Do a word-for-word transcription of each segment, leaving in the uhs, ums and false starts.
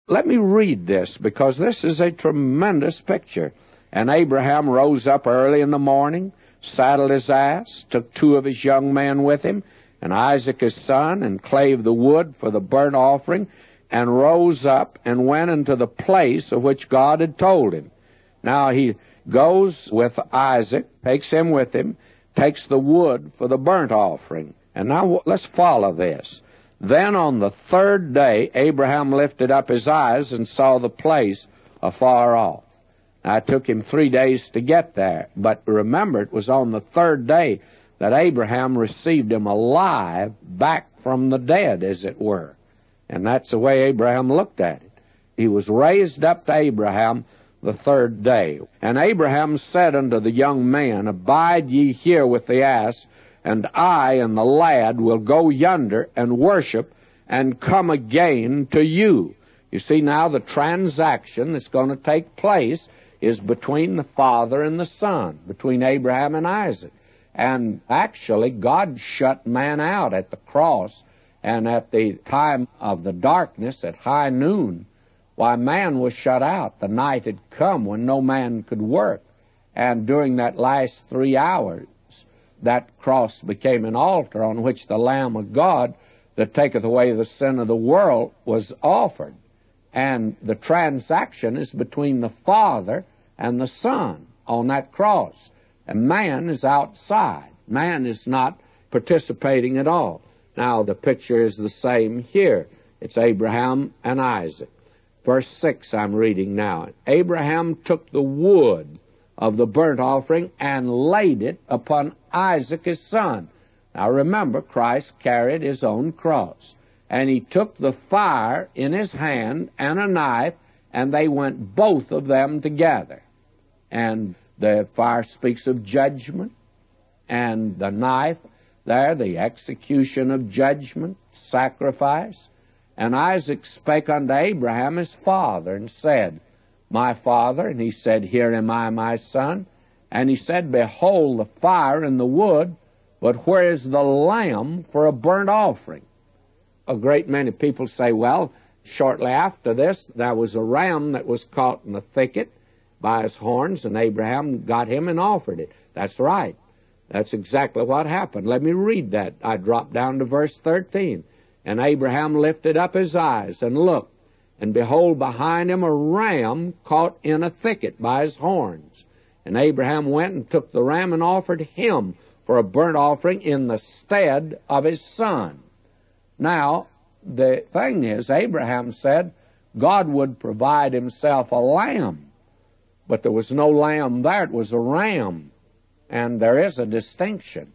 let me read this, because this is a tremendous picture. And Abraham rose up early in the morning, saddled his ass, took two of his young men with him, and Isaac his son, and clave the wood for the burnt offering, and rose up and went into the place of which God had told him. Now he goes with Isaac, takes him with him, takes the wood for the burnt offering. And now let's follow this. Then on the third day Abraham lifted up his eyes and saw the place afar off. Now, it took him three days to get there, but remember, it was on the third day that Abraham received him alive back from the dead, as it were. And that's the way Abraham looked at it. He was raised up to Abraham the third day. And Abraham said unto the young men, Abide ye here with the ass, and I and the lad will go yonder and worship, and come again to you. You see, now the transaction that's going to take place is between the Father and the Son, between Abraham and Isaac. And actually, God shut man out at the cross, and at the time of the darkness, at high noon, why, man was shut out. The night had come when no man could work. And during that last three hours, that cross became an altar on which the Lamb of God that taketh away the sin of the world was offered. And the transaction is between the Father and the Son on that cross. And man is outside. Man is not participating at all. Now, the picture is the same here. It's Abraham and Isaac. Verse six I'm reading now. Abraham took the wood of the burnt offering and laid it upon Isaac his son. Now remember, Christ carried his own cross. And he took the fire in his hand and a knife, and they went both of them together. And the fire speaks of judgment, and the knife there, the execution of judgment, sacrifice. And Isaac spake unto Abraham his father, and said, My father. And he said, Here am I, my son. And he said, Behold the fire and the wood, but where is the lamb for a burnt offering? A great many people say, well, shortly after this, there was a ram that was caught in the thicket by his horns, and Abraham got him and offered it. That's right. That's exactly what happened. Let me read that. I dropped down to verse thirteen. And Abraham lifted up his eyes and looked, and behold, behind him a ram caught in a thicket by his horns. And Abraham went and took the ram and offered him for a burnt offering in the stead of his son. Now, the thing is, Abraham said God would provide himself a lamb, but there was no lamb there. It was a ram, and there is a distinction.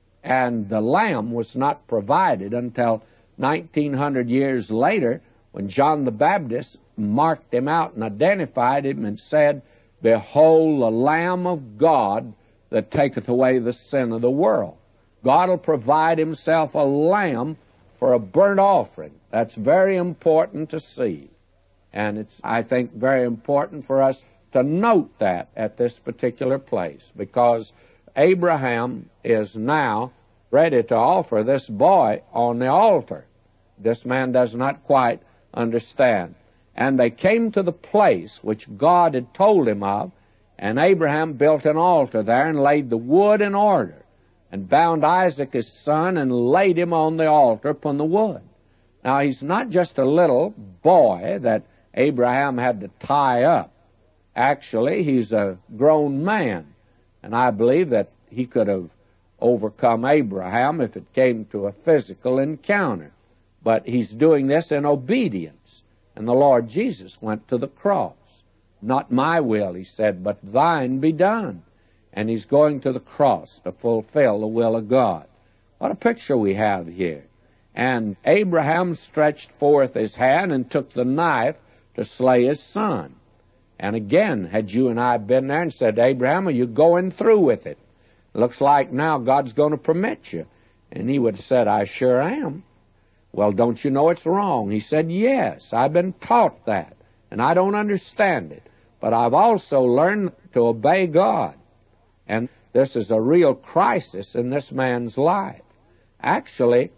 And the lamb was not provided until nineteen hundred years later, when John the Baptist marked him out and identified him and said, Behold the Lamb of God that taketh away the sin of the world. God will provide himself a lamb for a burnt offering. That's very important to see. And it's, I think, very important for us to note that at this particular place, because Abraham is now ready to offer this boy on the altar. This man does not quite understand. And they came to the place which God had told him of, and Abraham built an altar there and laid the wood in order, and bound Isaac his son and laid him on the altar upon the wood. Now, he's not just a little boy that Abraham had to tie up. Actually, he's a grown man, and I believe that he could have overcome Abraham if it came to a physical encounter. But he's doing this in obedience. And the Lord Jesus went to the cross. Not my will, he said, but thine be done. And he's going to the cross to fulfill the will of God. What a picture we have here. And Abraham stretched forth his hand and took the knife to slay his son. And again, had you and I been there and said, Abraham, are you going through with it? Looks like now God's going to permit you. And he would have said, I sure am. Well, don't you know it's wrong? He said, yes, I've been taught that, and I don't understand it. But I've also learned to obey God. And this is a real crisis in this man's life. Actually,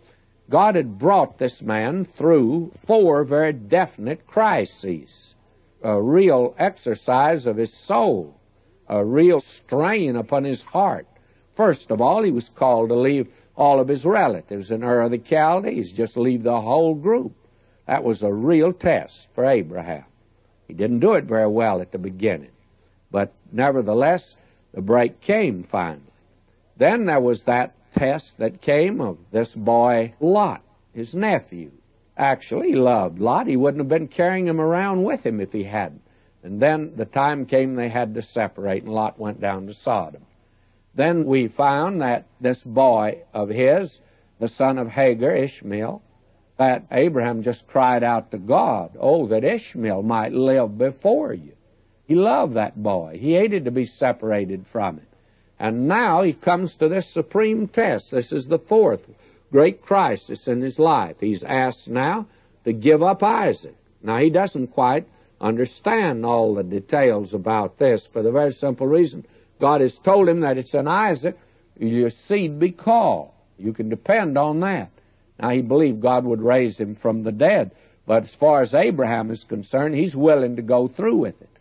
God had brought this man through four very definite crises, a real exercise of his soul, a real strain upon his heart. First of all, he was called to leave all of his relatives in Ur of the Chaldees, just leave the whole group. That was a real test for Abraham. He didn't do it very well at the beginning, but nevertheless, the break came finally. Then there was that test that came of this boy Lot, his nephew. Actually, he loved Lot. He wouldn't have been carrying him around with him if he hadn't. And then the time came they had to separate, and Lot went down to Sodom. Then we found that this boy of his, the son of Hagar, Ishmael, that Abraham just cried out to God, oh, that Ishmael might live before you. He loved that boy. He hated to be separated from him. And now he comes to this supreme test. This is the fourth great crisis in his life. He's asked now to give up Isaac. Now, he doesn't quite understand all the details about this for the very simple reason God has told him that it's in Isaac your seed be called. You can depend on that. Now, he believed God would raise him from the dead, but as far as Abraham is concerned, he's willing to go through with it.